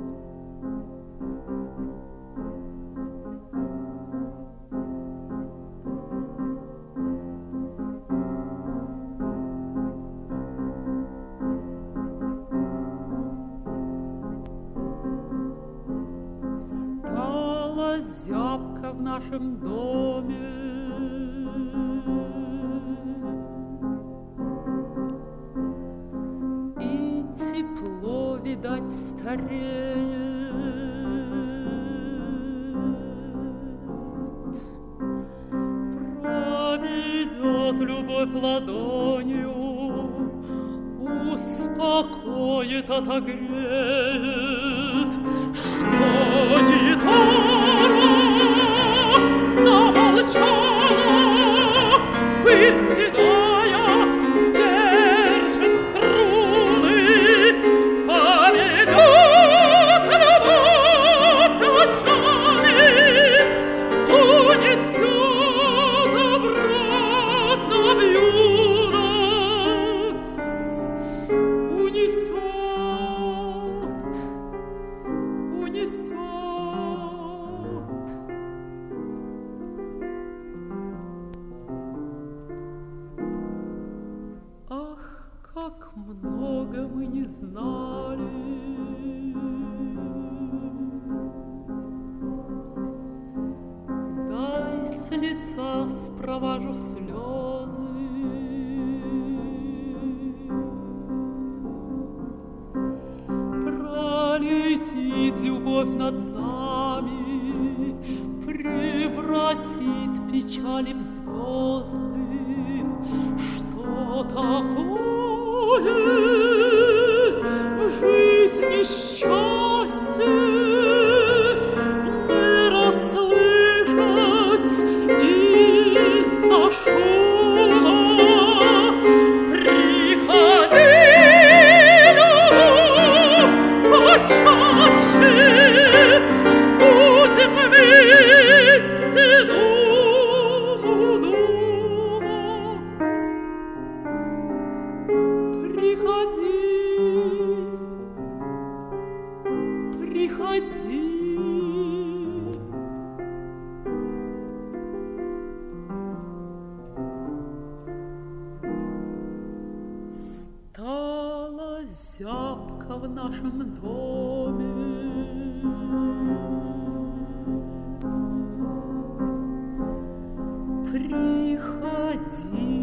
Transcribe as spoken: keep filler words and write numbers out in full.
Зябко в нашем доме, и тепло, видать, стареет. Проведет любовь ладонью, успокоит, отогреет, что гитара замолчала, пыль седая держит струны, поведет любовь ночами, унесет обратно в юность, унесет, унесет. Как много мы не знали, дай с лица спровожу слезы. Пролетит любовь над нами, превратит печали в звезды. Что такое в жизни счастье не расслышать из-за шума? Приходи, любовь, почаще, будем вместе думу думать. Приходи, приходи. Стало зябко в нашем доме, приходи.